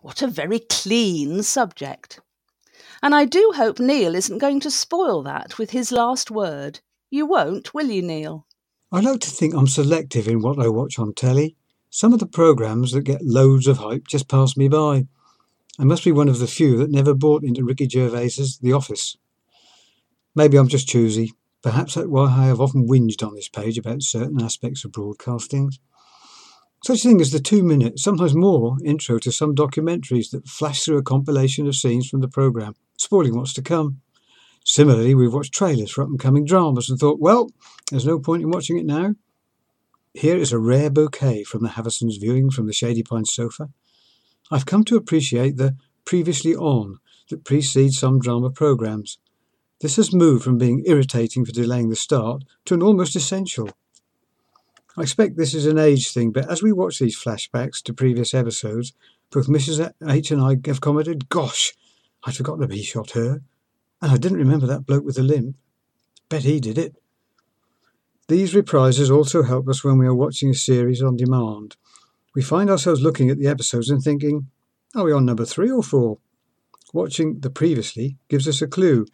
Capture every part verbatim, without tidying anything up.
What a very clean subject. And I do hope Neil isn't going to spoil that with his last word. You won't, will you, Neil? I like to think I'm selective in what I watch on telly. Some of the programmes that get loads of hype just pass me by. I must be one of the few that never bought into Ricky Gervais's The Office. Maybe I'm just choosy. Perhaps that's why I have often whinged on this page about certain aspects of broadcasting. Such a thing as the two-minute, sometimes more, intro to some documentaries that flash through a compilation of scenes from the programme, spoiling what's to come. Similarly, we've watched trailers for up-and-coming dramas and thought, well, there's no point in watching it now. Here is a rare bouquet from the Haversons' viewing from the Shady Pines sofa. I've come to appreciate the previously on that precedes some drama programmes. This has moved from being irritating for delaying the start to an almost essential. I expect this is an age thing, but as we watch these flashbacks to previous episodes, both Missus H and I have commented, gosh, I'd forgotten that he shot her, and I didn't remember that bloke with the limp. Bet he did it. These reprises also help us when we are watching a series on demand. We find ourselves looking at the episodes and thinking, are we on number three or four? Watching the previously gives us a clue.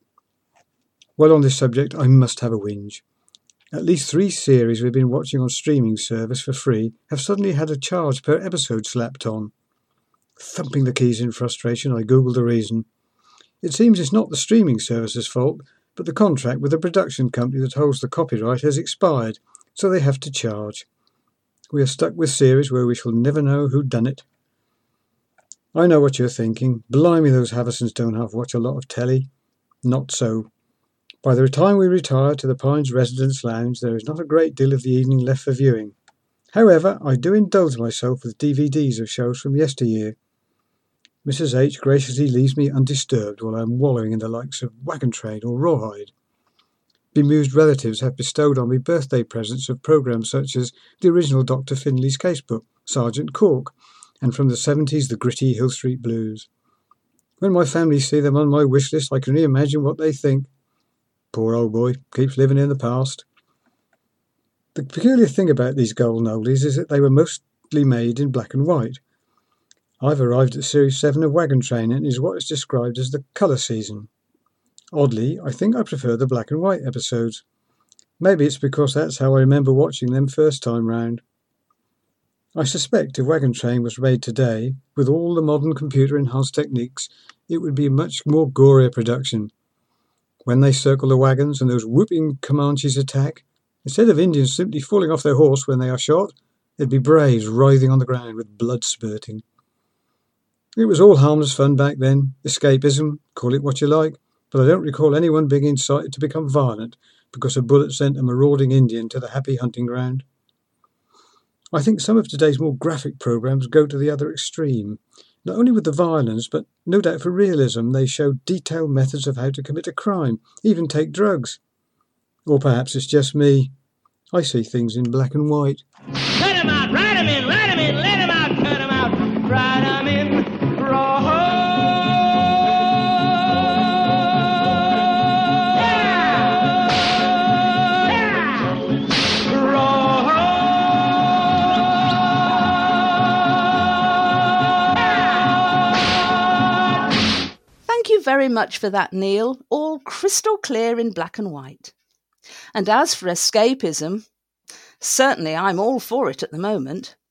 Well, on this subject, I must have a whinge. At least three series we've been watching on streaming service for free have suddenly had a charge per episode slapped on. Thumping the keys in frustration, I googled the reason. It seems it's not the streaming service's fault, but the contract with the production company that holds the copyright has expired, so they have to charge. We are stuck with series where we shall never know who done it. I know what you're thinking. Blimey, those Haversons don't have watch a lot of telly. Not so. By the time we retire to the Pines Residence Lounge, there is not a great deal of the evening left for viewing. However, I do indulge myself with D V Ds of shows from yesteryear. Missus H graciously leaves me undisturbed while I am wallowing in the likes of Wagon Train or Rawhide. Bemused relatives have bestowed on me birthday presents of programmes such as the original Doctor Finley's Casebook, Sergeant Cork, and from the seventies the gritty Hill Street Blues. When my family see them on my wish list, I can only imagine what they think. Poor old boy keeps living in the past. The peculiar thing about these golden oldies is that they were mostly made in black and white. I've arrived at Series seven of Wagon Train and it is what is described as the colour season. Oddly, I think I prefer the black and white episodes. Maybe it's because that's how I remember watching them first time round. I suspect if Wagon Train was made today, with all the modern computer-enhanced techniques, it would be a much more gorier production. When they circle the wagons and those whooping Comanches attack, instead of Indians simply falling off their horse when they are shot, there'd be braves writhing on the ground with blood spurting. It was all harmless fun back then, escapism, call it what you like, but I don't recall anyone being incited to become violent because a bullet sent a marauding Indian to the happy hunting ground. I think some of today's more graphic programmes go to the other extreme. Not only with the violence, but no doubt for realism, they show detailed methods of how to commit a crime, even take drugs. Or perhaps it's just me. I see things in black and white. Let 'em out, ride 'em in, let 'em in, let 'em out, cut 'em out, ride 'em in, roll. Thank you very much for that, Neil. All crystal clear in black and white. And as for escapism, certainly I'm all for it at the moment.